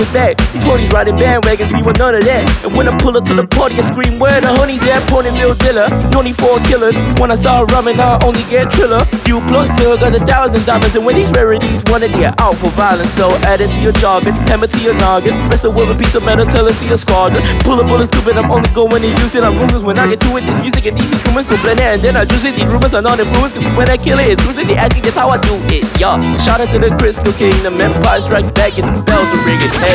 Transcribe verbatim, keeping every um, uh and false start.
back. These ponies riding bandwagons, we want none of that. And when I pull up to the party, I scream, where the honeys at? Ponyville dealer, no need for killers. When I start rhyming, I only get triller. You plus still got a thousand diamonds, and when these rarities want it, they're out for violence. So add it to your jargon, hammer to your noggin, wrestle with a piece of metal, tell it to your squadron. Pull a bullet stupid, I'm only going to use it. I'm ruthless when I get to it. This music and these instruments go blend it, and then I juice it. These rumors are not influenced, cause when I kill it, it's losing. They asking just how I do it, yeah. Shout out to the Crystal Kingdom, Empire Strike Back, and the bells are ringing.